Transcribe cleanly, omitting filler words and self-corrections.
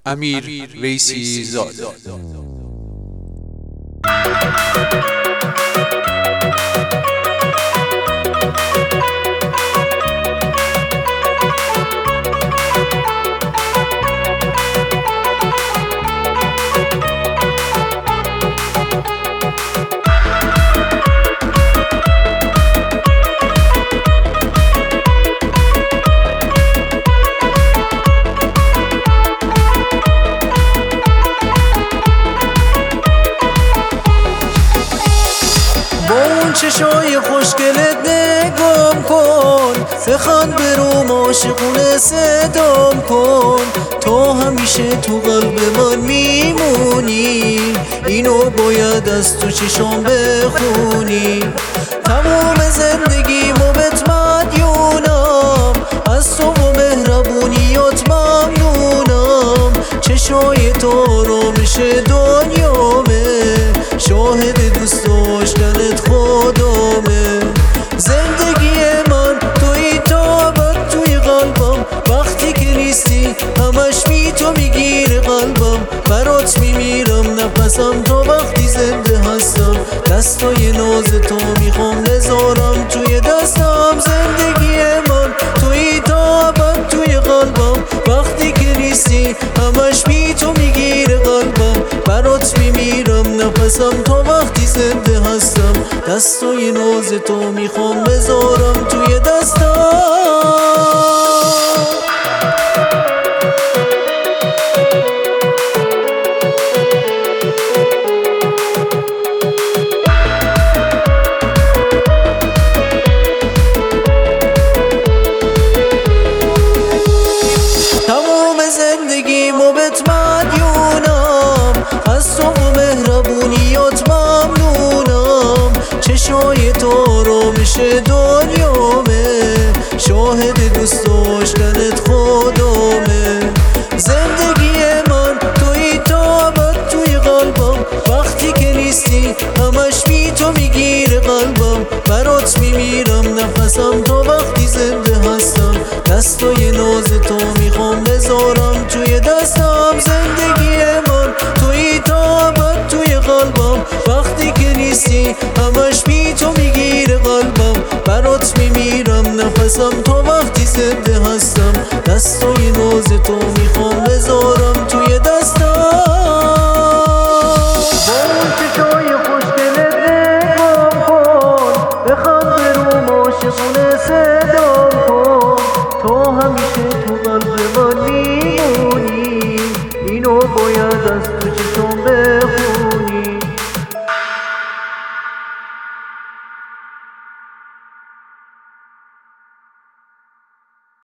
امیر ویسی زاده. چشای خوشگلت نگام کن، بخند برام عاشقونه صدام کن. تو همیشه تو قلب من میمونی، اینو باید از تو چشام بخونی. تمام زندگیمو بهت مدیونم، از تو و مهربونیات ممنونم. چشای تو آرامش دنیامه، شاهد دوست داشتنت خدامه. زندگی من توی تابت توی قلبم، وقتی که نیستی همش بی تو میگیره قلبم. برات میمیرم نفسم تا وقتی زنده هستم، دستای ناز تو میخوام بذارم توی دستم. زندگی من توی تابت توی قلبم، وقتی که نیستی همش بی تو میگیره قلبم. برات میمیرم نفسم تا وقتی زنده هستم، دستای ناز تو میخوام بذارم توی دستم. زندگیمو بهت مدیونم، از تو و مهربونیات ممنونم. چشای تو آرامش دنیامه، شاهد دوست داشتنت خدامه. زندگی من توی تابت توی قلبم، وقتی که نیستی همش بی تو میگیره قلبم. برات میمیرم نفسم تا وقتی زنده هستم، دستای ناز تو میخوام بذارم توی دستم. زندگی من توی تابت توی قلبم، وقتی که نیستی همش بی تو میگیره قلبم. برات میمیرم نفسم تا وقتی زنده هستم، دستای ناز تو میخوام بذارم توی دستم. با اون چشای خوشگلت نگام کن، بخند بروم عاشقونه صدام کن. تو همیشه تو قلب من میمونی، اینو باید از